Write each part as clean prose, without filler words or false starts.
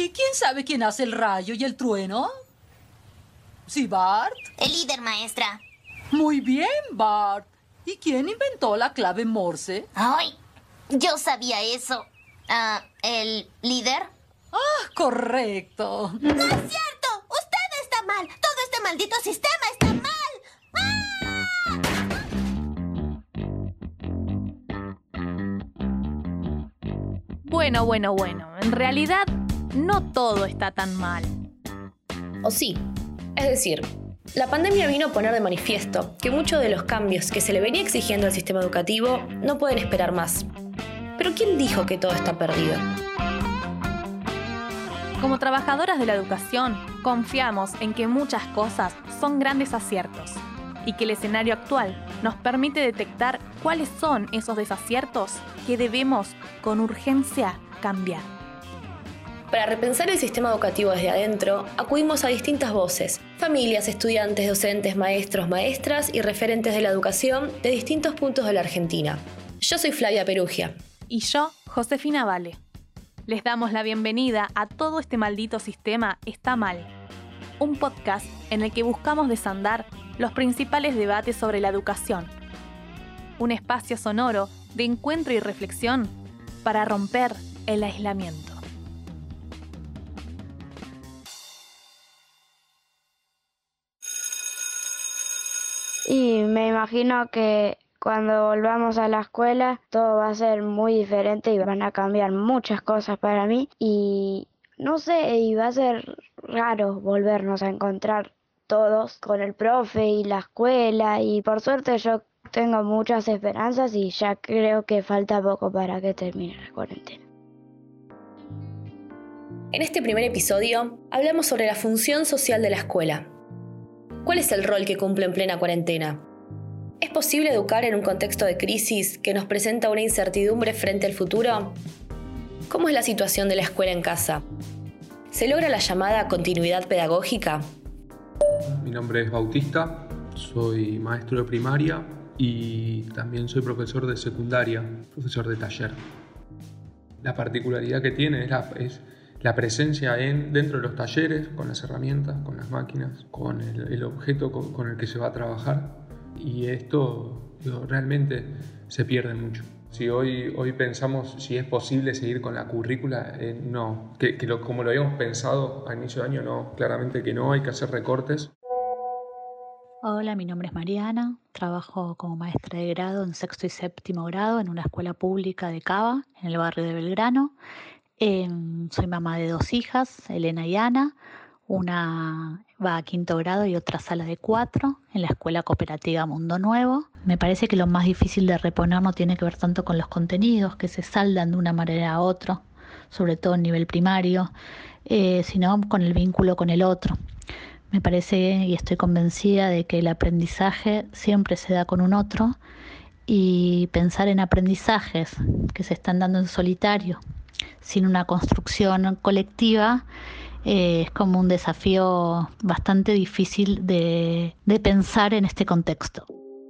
¿Y quién sabe quién hace el rayo y el trueno? ¿Sí, Bart? El líder, maestra. Muy bien, Bart. ¿Y quién inventó la clave Morse? ¡Ay! Yo sabía eso. ¿El líder? Ah, correcto. ¡No es cierto! ¡Usted está mal! ¡Todo este maldito sistema está mal! Bueno. En realidad, no todo está tan mal. ¿O sí? Es decir, la pandemia vino a poner de manifiesto que muchos de los cambios que se le venía exigiendo al sistema educativo no pueden esperar más. Pero ¿quién dijo que todo está perdido? Como trabajadoras de la educación, confiamos en que muchas cosas son grandes aciertos y que el escenario actual nos permite detectar cuáles son esos desaciertos que debemos, con urgencia, cambiar. Para repensar el sistema educativo desde adentro, acudimos a distintas voces: familias, estudiantes, docentes, maestros, maestras y referentes de la educación de distintos puntos de la Argentina. Yo soy Flavia Perugia. Y yo, Josefina Vale. Les damos la bienvenida a Todo este maldito sistema está mal, un podcast en el que buscamos desandar los principales debates sobre la educación. Un espacio sonoro de encuentro y reflexión para romper el aislamiento. Y me imagino que cuando volvamos a la escuela todo va a ser muy diferente y van a cambiar muchas cosas para mí y no sé, y va a ser raro volvernos a encontrar todos con el profe y la escuela y por suerte yo tengo muchas esperanzas y ya creo que falta poco para que termine la cuarentena. En este primer episodio hablamos sobre la función social de la escuela. ¿Cuál es el rol que cumple en plena cuarentena? ¿Es posible educar en un contexto de crisis que nos presenta una incertidumbre frente al futuro? ¿Cómo es la situación de la escuela en casa? ¿Se logra la llamada continuidad pedagógica? Mi nombre es Bautista, soy maestro de primaria y también soy profesor de secundaria, profesor de taller. La particularidad que tiene es la presencia dentro de los talleres, con las herramientas, con las máquinas, con el objeto con el que se va a trabajar. Y esto realmente se pierde mucho. Si hoy pensamos si es posible seguir con la currícula, no. Como lo habíamos pensado a inicio de año, no. Claramente que no, hay que hacer recortes. Hola, mi nombre es Mariana, trabajo como maestra de grado en sexto y séptimo grado en una escuela pública de Cava, en el barrio de Belgrano. Soy mamá de 2 hijas, Elena y Ana. Una va a quinto grado y otra sala de 4 en la escuela cooperativa Mundo Nuevo. Me parece que lo más difícil de reponer no tiene que ver tanto con los contenidos que se saldan de una manera a otra, sobre todo en nivel primario, sino con el vínculo con el otro. Me parece y estoy convencida de que el aprendizaje siempre se da con un otro y pensar en aprendizajes que se están dando en solitario, sin una construcción colectiva, es como un desafío bastante difícil de pensar en este contexto.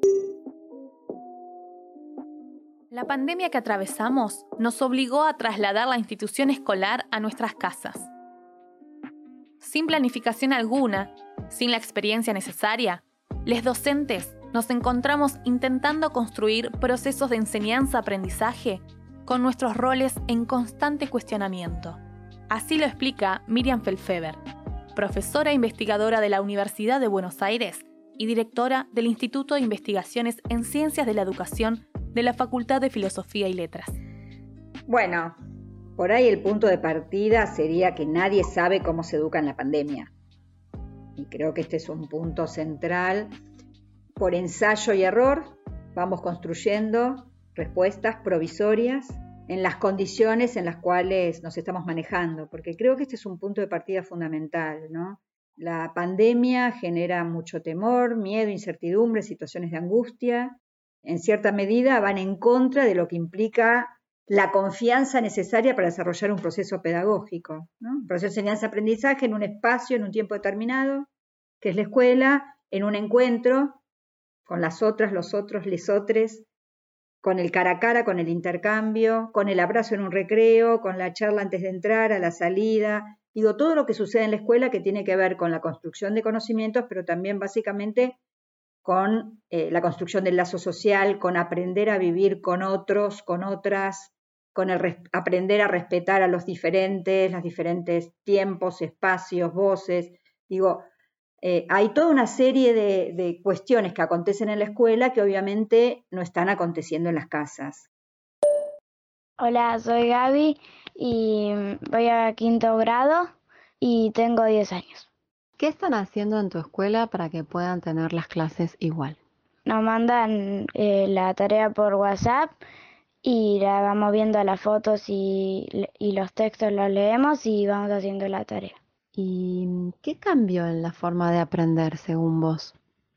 La pandemia que atravesamos nos obligó a trasladar la institución escolar a nuestras casas. Sin planificación alguna, sin la experiencia necesaria, los docentes nos encontramos intentando construir procesos de enseñanza-aprendizaje con nuestros roles en constante cuestionamiento. Así lo explica Miriam Felfeber, profesora e investigadora de la Universidad de Buenos Aires y directora del Instituto de Investigaciones en Ciencias de la Educación de la Facultad de Filosofía y Letras. Bueno, por ahí el punto de partida sería que nadie sabe cómo se educa en la pandemia. Y creo que este es un punto central. Por ensayo y error vamos construyendo respuestas provisorias en las condiciones en las cuales nos estamos manejando, porque creo que este es un punto de partida fundamental, ¿no? La pandemia genera mucho temor, miedo, incertidumbre, situaciones de angustia. En cierta medida van en contra de lo que implica la confianza necesaria para desarrollar un proceso pedagógico, ¿no? Un proceso de enseñanza-aprendizaje en un espacio, en un tiempo determinado, que es la escuela, en un encuentro con las otras, los otros, les otres, con el cara a cara, con el intercambio, con el abrazo en un recreo, con la charla antes de entrar, a la salida, Digo, todo lo que sucede en la escuela que tiene que ver con la construcción de conocimientos, pero también básicamente con la construcción del lazo social, con aprender a vivir con otros, con otras, con aprender a respetar a los diferentes tiempos, espacios, voces. Digo, hay toda una serie de cuestiones que acontecen en la escuela que obviamente no están aconteciendo en las casas. Hola, soy Gaby y voy a 5º grado y tengo 10 años. ¿Qué están haciendo en tu escuela para que puedan tener las clases igual? Nos mandan la tarea por WhatsApp y la vamos viendo las fotos y los textos los leemos y vamos haciendo la tarea. ¿Y qué cambió en la forma de aprender según vos?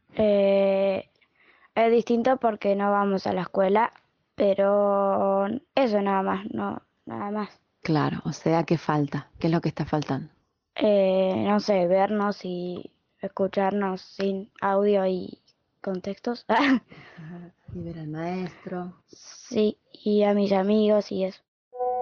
Es distinto porque no vamos a la escuela, pero eso nada más, no, nada más. Claro, o sea, ¿qué falta? ¿Qué es lo que está faltando? No sé, vernos y escucharnos sin audio y contextos. Y ver al maestro. Sí, y a mis amigos y eso.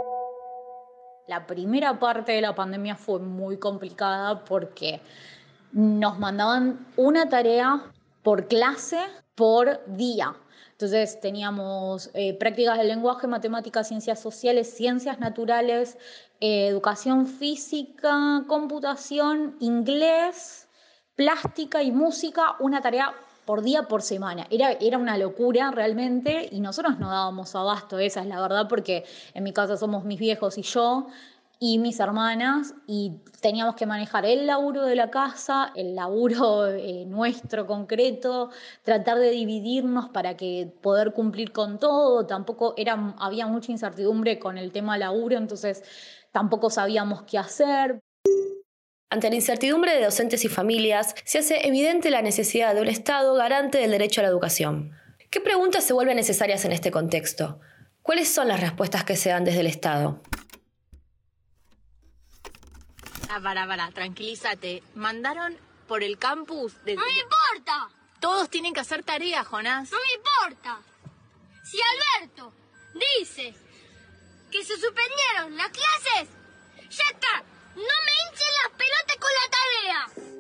La primera parte de la pandemia fue muy complicada porque nos mandaban una tarea por clase por día. Entonces teníamos prácticas de lenguaje, matemáticas, ciencias sociales, ciencias naturales, educación física, computación, inglés, plástica y música, una tarea por día, por semana. Era una locura realmente y nosotros no dábamos abasto, esa es la verdad, porque en mi casa somos mis viejos y yo y mis hermanas y teníamos que manejar el laburo de la casa, el laburo nuestro concreto, tratar de dividirnos para que poder cumplir con todo. Tampoco había mucha incertidumbre con el tema laburo, entonces tampoco sabíamos qué hacer. Ante la incertidumbre de docentes y familias, se hace evidente la necesidad de un Estado garante del derecho a la educación. ¿Qué preguntas se vuelven necesarias en este contexto? ¿Cuáles son las respuestas que se dan desde el Estado? Para, tranquilízate. Mandaron por el campus de... ¡No me importa! Todos tienen que hacer tarea, Jonás. ¡No me importa! Si Alberto dice que se suspendieron las clases, ya está. ¡No me hinchen las pelotas con la tarea!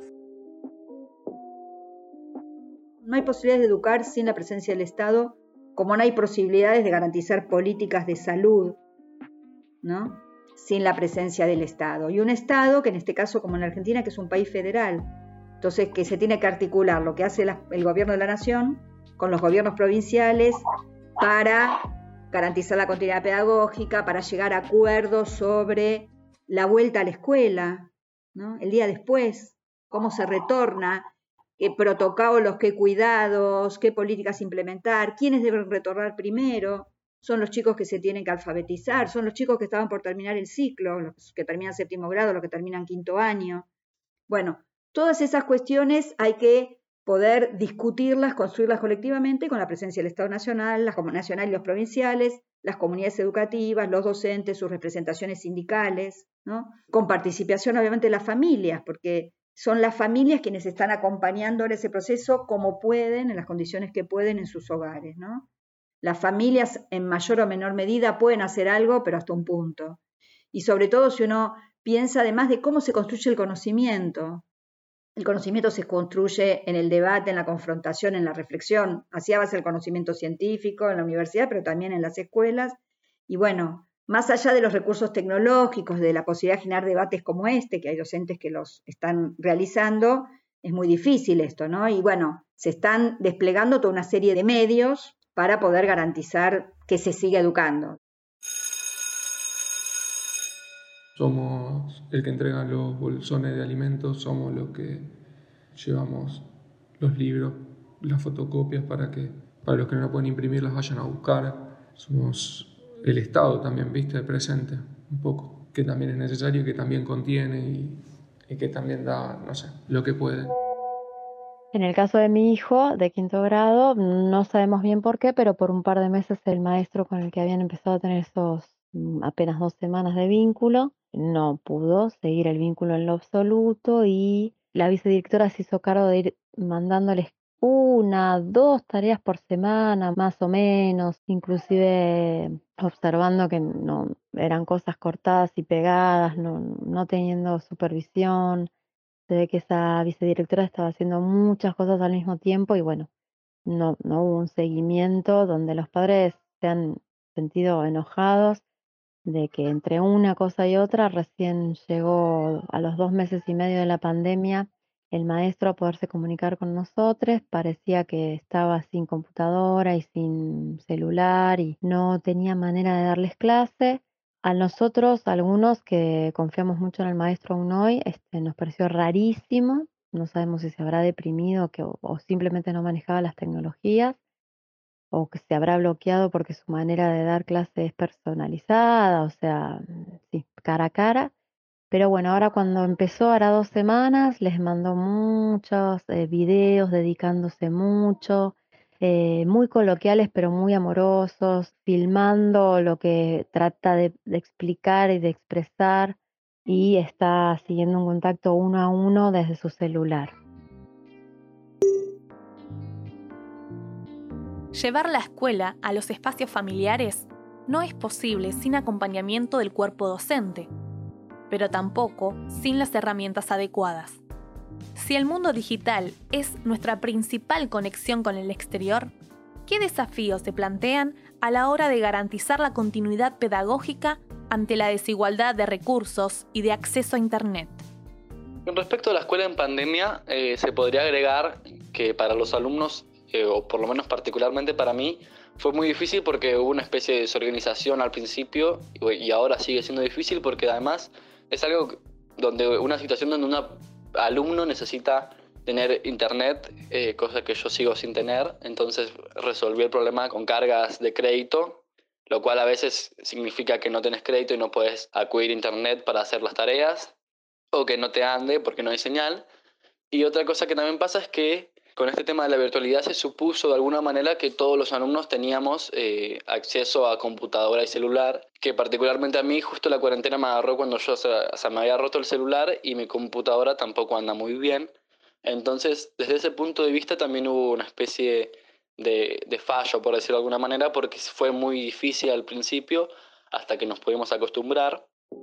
No hay posibilidades de educar sin la presencia del Estado, como no hay posibilidades de garantizar políticas de salud, ¿no?, sin la presencia del Estado. Y un Estado que en este caso, como en Argentina, que es un país federal, entonces que se tiene que articular lo que hace el gobierno de la nación con los gobiernos provinciales para garantizar la continuidad pedagógica, para llegar a acuerdos sobre la vuelta a la escuela, ¿no?, el día después, cómo se retorna, qué protocolos, qué cuidados, qué políticas implementar, quiénes deben retornar primero. Son los chicos que se tienen que alfabetizar, son los chicos que estaban por terminar el ciclo, los que terminan 7º grado, los que terminan 5º año. Bueno, todas esas cuestiones hay que poder discutirlas, construirlas colectivamente con la presencia del Estado Nacional, nacional y los provinciales, las comunidades educativas, los docentes, sus representaciones sindicales, ¿no?, con participación obviamente de las familias, porque son las familias quienes están acompañando en ese proceso como pueden, en las condiciones que pueden en sus hogares, ¿no? Las familias en mayor o menor medida pueden hacer algo, pero hasta un punto. Y sobre todo si uno piensa además de cómo se construye el conocimiento. El conocimiento se construye en el debate, en la confrontación, en la reflexión. Así va a ser el conocimiento científico en la universidad, pero también en las escuelas. Y bueno, más allá de los recursos tecnológicos, de la posibilidad de generar debates como este, que hay docentes que los están realizando, es muy difícil esto, ¿no? Y bueno, se están desplegando toda una serie de medios para poder garantizar que se siga educando. Somos el que entrega los bolsones de alimentos, somos los que llevamos los libros, las fotocopias para los que no la pueden imprimir las vayan a buscar. Somos el Estado también, viste, presente un poco, que también es necesario, que también contiene y que también da, no sé, lo que puede. En el caso de mi hijo de 5º grado, no sabemos bien por qué, pero por un par de meses el maestro con el que habían empezado a tener esos apenas 2 semanas de vínculo, no pudo seguir el vínculo en lo absoluto y la vicedirectora se hizo cargo de ir mandándoles 1, 2 tareas por semana, más o menos, inclusive observando que no eran cosas cortadas y pegadas, no teniendo supervisión. Se ve que esa vicedirectora estaba haciendo muchas cosas al mismo tiempo y bueno, no hubo un seguimiento donde los padres se han sentido enojados de que entre una cosa y otra recién llegó a los 2 meses y medio de la pandemia el maestro a poderse comunicar con nosotros. Parecía que estaba sin computadora y sin celular y no tenía manera de darles clase. A nosotros, algunos que confiamos mucho en el maestro aún hoy, nos pareció rarísimo. No sabemos si se habrá deprimido o simplemente no manejaba las tecnologías o que se habrá bloqueado porque su manera de dar clase es personalizada, o sea, sí, cara a cara. Pero bueno, ahora cuando empezó, hará 2 semanas, les mandó muchos videos dedicándose mucho, muy coloquiales pero muy amorosos, filmando lo que trata de explicar y de expresar y está siguiendo un contacto 1 a 1 desde su celular. Llevar la escuela a los espacios familiares no es posible sin acompañamiento del cuerpo docente, pero tampoco sin las herramientas adecuadas. Si el mundo digital es nuestra principal conexión con el exterior, ¿qué desafíos se plantean a la hora de garantizar la continuidad pedagógica ante la desigualdad de recursos y de acceso a Internet? Con respecto a la escuela en pandemia, se podría agregar que para los alumnos, o por lo menos particularmente para mí, fue muy difícil porque hubo una especie de desorganización al principio y ahora sigue siendo difícil porque además es algo donde una situación donde un alumno necesita tener internet, cosa que yo sigo sin tener, entonces resolví el problema con cargas de crédito, lo cual a veces significa que no tenés crédito y no podés acudir a internet para hacer las tareas, o que no te ande porque no hay señal. Y otra cosa que también pasa es que con este tema de la virtualidad se supuso de alguna manera que todos los alumnos teníamos acceso a computadora y celular, que particularmente a mí justo la cuarentena me agarró cuando yo me había roto el celular y mi computadora tampoco anda muy bien. Entonces, desde ese punto de vista también hubo una especie de fallo, por decirlo de alguna manera, porque fue muy difícil al principio hasta que nos pudimos acostumbrar.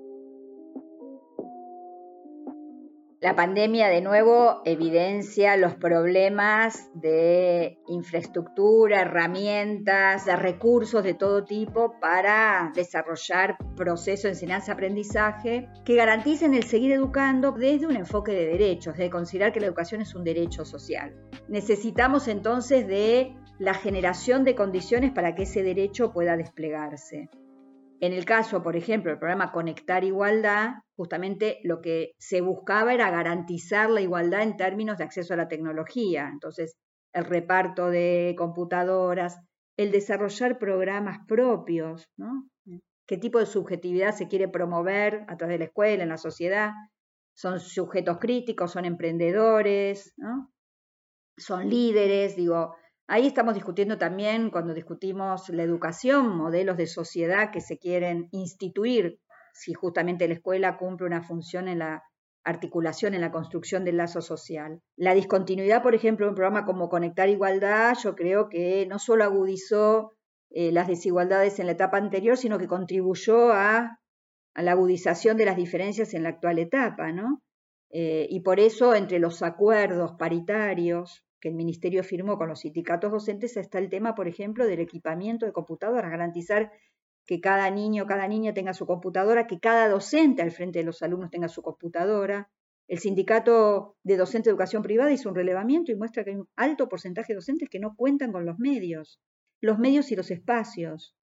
La pandemia de nuevo evidencia los problemas de infraestructura, herramientas, de recursos de todo tipo para desarrollar procesos de enseñanza-aprendizaje que garanticen el seguir educando desde un enfoque de derechos, de considerar que la educación es un derecho social. Necesitamos entonces de la generación de condiciones para que ese derecho pueda desplegarse. En el caso, por ejemplo, del programa Conectar Igualdad, justamente lo que se buscaba era garantizar la igualdad en términos de acceso a la tecnología. Entonces, el reparto de computadoras, el desarrollar programas propios, ¿no? ¿Qué tipo de subjetividad se quiere promover a través de la escuela, en la sociedad? ¿Son sujetos críticos, son emprendedores, ¿no? ¿Son líderes? Ahí estamos discutiendo también, cuando discutimos la educación, modelos de sociedad que se quieren instituir, si justamente la escuela cumple una función en la articulación, en la construcción del lazo social. La discontinuidad, por ejemplo, de un programa como Conectar Igualdad, yo creo que no solo agudizó las desigualdades en la etapa anterior, sino que contribuyó a la agudización de las diferencias en la actual etapa, ¿no? Y por eso, entre los acuerdos paritarios que el Ministerio firmó con los sindicatos docentes está el tema, por ejemplo, del equipamiento de computadoras, garantizar que cada niño, cada niña tenga su computadora, que cada docente al frente de los alumnos tenga su computadora. El Sindicato de Docentes de Educación Privada hizo un relevamiento y muestra que hay un alto porcentaje de docentes que no cuentan con los medios y los espacios.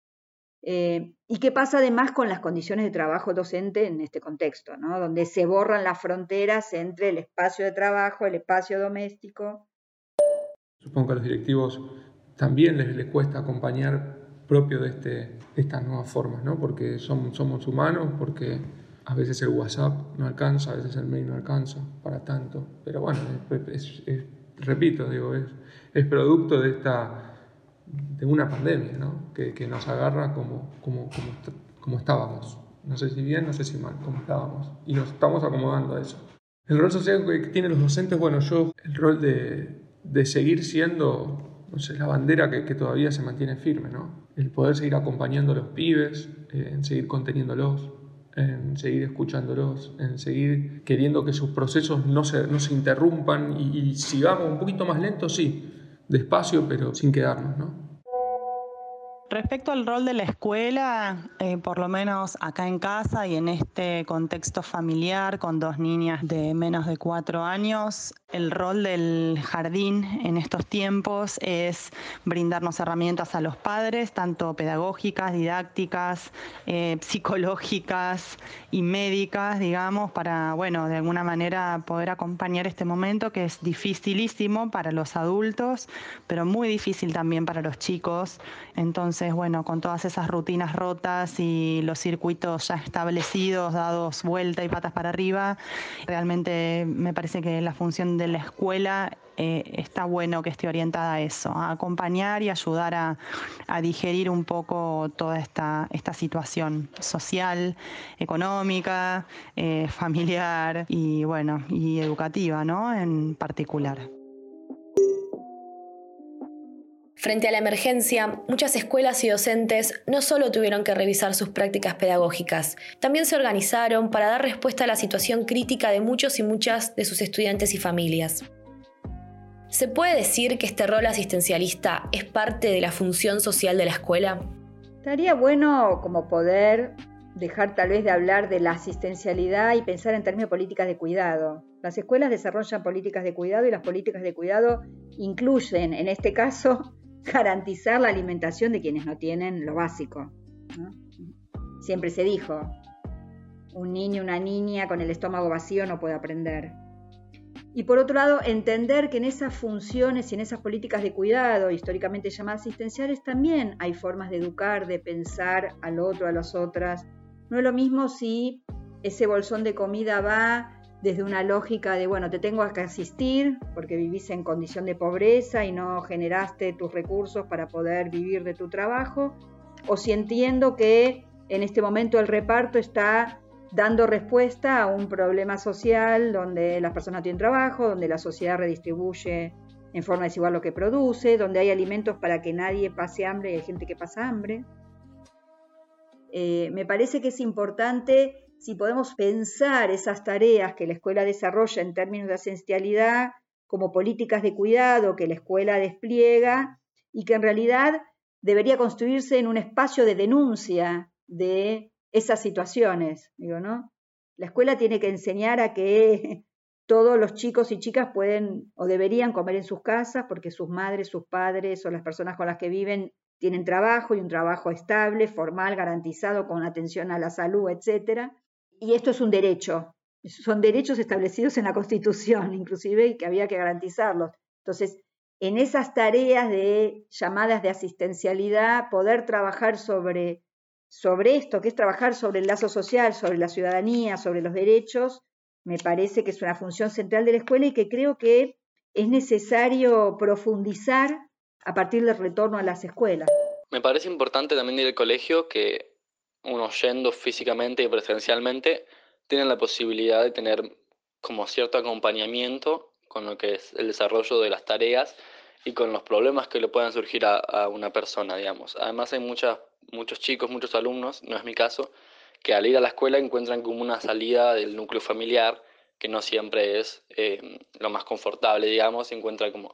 ¿Y qué pasa además con las condiciones de trabajo docente en este contexto, ¿no? Donde se borran las fronteras entre el espacio de trabajo, el espacio doméstico? Supongo que a los directivos también les cuesta acompañar propio de estas nuevas formas, ¿no? Porque somos humanos, porque a veces el WhatsApp no alcanza, a veces el mail no alcanza para tanto. Pero bueno, repito, es producto de una pandemia, ¿no? Que nos agarra como estábamos. No sé si bien, no sé si mal, como estábamos. Y nos estamos acomodando a eso. El rol social que tienen los docentes, bueno, el rol de de seguir siendo, no sé, la bandera que todavía se mantiene firme, ¿no? El poder seguir acompañando a los pibes, en seguir conteniéndolos, en seguir escuchándolos, en seguir queriendo que sus procesos no se interrumpan y sigamos un poquito más lentos, sí, despacio, pero sin quedarnos, ¿no? Respecto al rol de la escuela, por lo menos acá en casa y en este contexto familiar con 2 niñas de menos de 4 años, el rol del jardín en estos tiempos es brindarnos herramientas a los padres, tanto pedagógicas, didácticas, psicológicas y médicas, digamos, para, bueno, de alguna manera poder acompañar este momento que es dificilísimo para los adultos, pero muy difícil también para los chicos. Entonces, bueno, con todas esas rutinas rotas y los circuitos ya establecidos, dados vuelta y patas para arriba, realmente me parece que la función de la escuela está bueno que esté orientada a eso, a acompañar y ayudar a digerir un poco toda esta situación social, económica, familiar y, bueno, y educativa, ¿no? En particular. Frente a la emergencia, muchas escuelas y docentes no solo tuvieron que revisar sus prácticas pedagógicas, también se organizaron para dar respuesta a la situación crítica de muchos y muchas de sus estudiantes y familias. ¿Se puede decir que este rol asistencialista es parte de la función social de la escuela? Estaría bueno como poder dejar tal vez de hablar de la asistencialidad y pensar en términos de políticas de cuidado. Las escuelas desarrollan políticas de cuidado y las políticas de cuidado incluyen, en este caso, garantizar la alimentación de quienes no tienen lo básico, ¿no? Siempre se dijo, un niño, una niña con el estómago vacío no puede aprender. Y por otro lado, entender que en esas funciones y en esas políticas de cuidado, históricamente llamadas asistenciales, también hay formas de educar, de pensar al otro, a las otras. No es lo mismo si ese bolsón de comida va desde una lógica de, bueno, te tengo que asistir porque vivís en condición de pobreza y no generaste tus recursos para poder vivir de tu trabajo, o si entiendo que en este momento el reparto está dando respuesta a un problema social donde las personas no tienen trabajo, donde la sociedad redistribuye en forma desigual lo que produce, donde hay alimentos para que nadie pase hambre y hay gente que pasa hambre. Me parece que es importante, si podemos pensar esas tareas que la escuela desarrolla en términos de asistencialidad como políticas de cuidado que la escuela despliega y que en realidad debería construirse en un espacio de denuncia de esas situaciones, digo, ¿no? La escuela tiene que enseñar a que todos los chicos y chicas pueden o deberían comer en sus casas porque sus madres, sus padres o las personas con las que viven tienen trabajo y un trabajo estable, formal, garantizado, con atención a la salud, etc. Y esto es un derecho. Son derechos establecidos en la Constitución, inclusive, y que había que garantizarlos. Entonces, en esas tareas llamadas de asistencialidad, poder trabajar sobre esto, que es trabajar sobre el lazo social, sobre la ciudadanía, sobre los derechos, me parece que es una función central de la escuela y que creo que es necesario profundizar a partir del retorno a las escuelas. Me parece importante también ir al colegio que uno yendo físicamente y presencialmente tiene la posibilidad de tener como cierto acompañamiento con lo que es el desarrollo de las tareas y con los problemas que le puedan surgir a una persona, digamos. Además hay muchos chicos, muchos alumnos, no es mi caso, que al ir a la escuela encuentran como una salida del núcleo familiar que no siempre es lo más confortable, digamos, encuentran como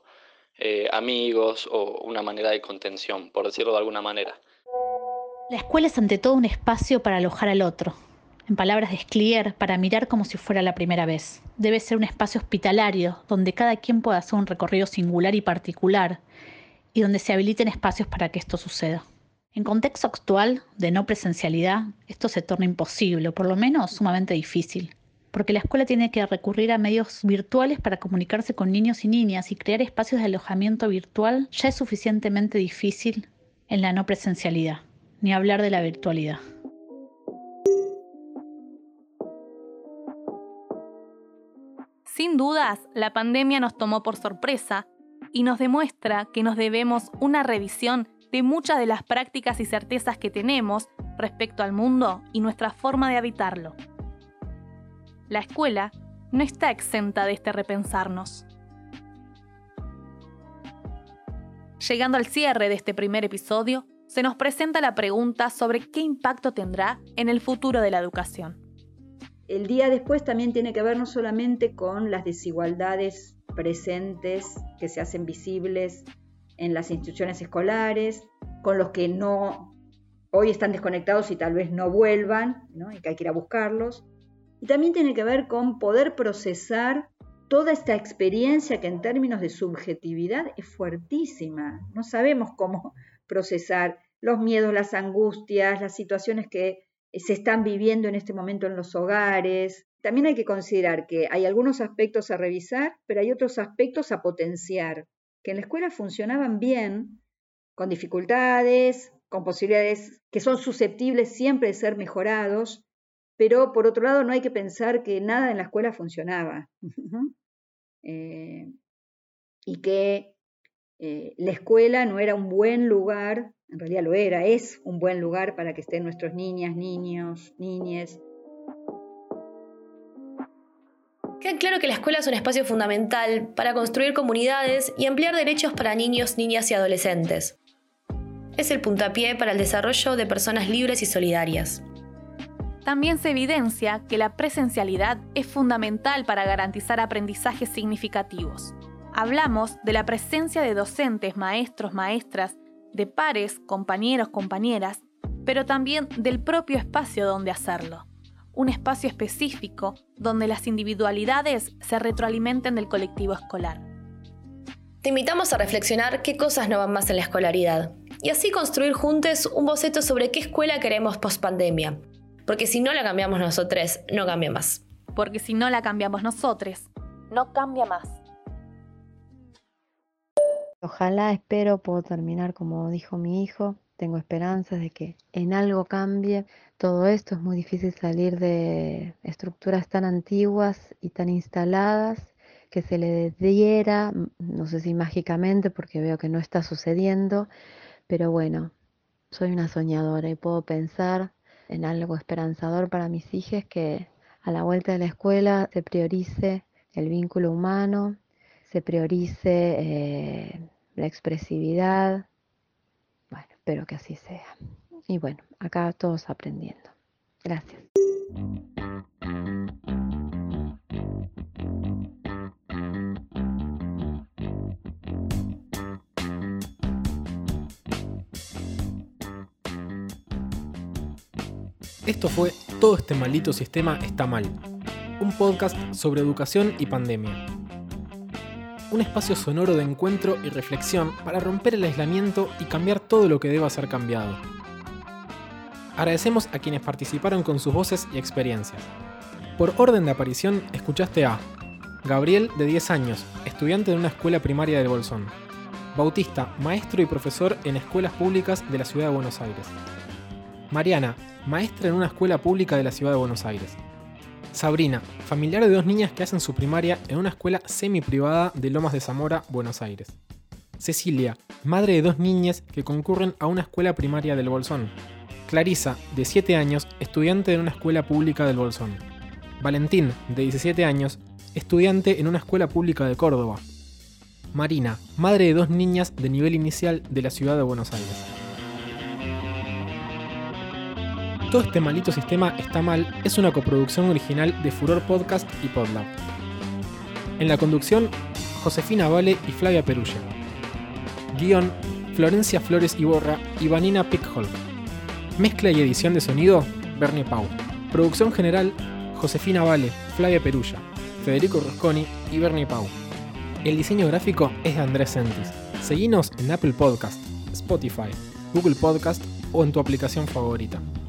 amigos o una manera de contención, por decirlo de alguna manera. La escuela es ante todo un espacio para alojar al otro. En palabras de Sclier, para mirar como si fuera la primera vez. Debe ser un espacio hospitalario, donde cada quien pueda hacer un recorrido singular y particular, y donde se habiliten espacios para que esto suceda. En contexto actual, de no presencialidad, esto se torna imposible, o por lo menos sumamente difícil, porque la escuela tiene que recurrir a medios virtuales para comunicarse con niños y niñas, y crear espacios de alojamiento virtual ya es suficientemente difícil en la no presencialidad, ni hablar de la virtualidad. Sin dudas, la pandemia nos tomó por sorpresa y nos demuestra que nos debemos una revisión de muchas de las prácticas y certezas que tenemos respecto al mundo y nuestra forma de habitarlo. La escuela no está exenta de este repensarnos. Llegando al cierre de este primer episodio, se nos presenta la pregunta sobre qué impacto tendrá en el futuro de la educación. El día después también tiene que ver no solamente con las desigualdades presentes que se hacen visibles en las instituciones escolares, con los que hoy están desconectados y tal vez no vuelvan, ¿no? Y que hay que ir a buscarlos. Y también tiene que ver con poder procesar toda esta experiencia que en términos de subjetividad es fuertísima. No sabemos cómo procesar los miedos, las angustias, las situaciones que se están viviendo en este momento en los hogares. También hay que considerar que hay algunos aspectos a revisar, pero hay otros aspectos a potenciar, que en la escuela funcionaban bien, con dificultades, con posibilidades que son susceptibles siempre de ser mejorados, pero por otro lado no hay que pensar que nada en la escuela funcionaba y que la escuela no era un buen lugar, en realidad lo era, es un buen lugar para que estén nuestros niñas, niños, niñes. Queda claro que la escuela es un espacio fundamental para construir comunidades y ampliar derechos para niños, niñas y adolescentes. Es el puntapié para el desarrollo de personas libres y solidarias. También se evidencia que la presencialidad es fundamental para garantizar aprendizajes significativos. Hablamos de la presencia de docentes, maestros, maestras, de pares, compañeros, compañeras, pero también del propio espacio donde hacerlo. Un espacio específico donde las individualidades se retroalimenten del colectivo escolar. Te invitamos a reflexionar qué cosas no van más en la escolaridad y así construir juntos un boceto sobre qué escuela queremos post-pandemia. Porque si no la cambiamos nosotros, no cambia más. Porque si no la cambiamos nosotros, no cambia más. Ojalá, espero, puedo terminar como dijo mi hijo. Tengo esperanzas de que en algo cambie todo esto. Es muy difícil salir de estructuras tan antiguas y tan instaladas, que se le diera, no sé si mágicamente, porque veo que no está sucediendo, pero bueno, soy una soñadora y puedo pensar en algo esperanzador para mis hijos, que a la vuelta de la escuela se priorice el vínculo humano, se priorice la expresividad. Bueno, espero que así sea. Y bueno, acá todos aprendiendo. Gracias. Esto fue Todo este maldito sistema está mal, un podcast sobre educación y pandemia. Un espacio sonoro de encuentro y reflexión para romper el aislamiento y cambiar todo lo que deba ser cambiado. Agradecemos a quienes participaron con sus voces y experiencias. Por orden de aparición, escuchaste a Gabriel, de 10 años, estudiante de una escuela primaria del Bolsón. Bautista, maestro y profesor en escuelas públicas de la Ciudad de Buenos Aires. Mariana, maestra en una escuela pública de la Ciudad de Buenos Aires. Sabrina, familiar de 2 niñas que hacen su primaria en una escuela semi-privada de Lomas de Zamora, Buenos Aires. Cecilia, madre de 2 niñas que concurren a una escuela primaria del Bolsón. Clarisa, de 7 años, estudiante en una escuela pública del Bolsón. Valentín, de 17 años, estudiante en una escuela pública de Córdoba. Marina, madre de 2 niñas de nivel inicial de la Ciudad de Buenos Aires. Todo este maldito sistema está mal es una coproducción original de Furor Podcast y Podlab. En la conducción, Josefina Vale y Flavia Perulla. Guión, Florencia Flores Iborra y Vanina Pickholm. Mezcla y edición de sonido, Bernie Pau. Producción general, Josefina Vale, Flavia Perulla, Federico Rosconi y Bernie Pau. El diseño gráfico es de Andrés Sentis. Seguinos en Apple Podcast, Spotify, Google Podcast o en tu aplicación favorita.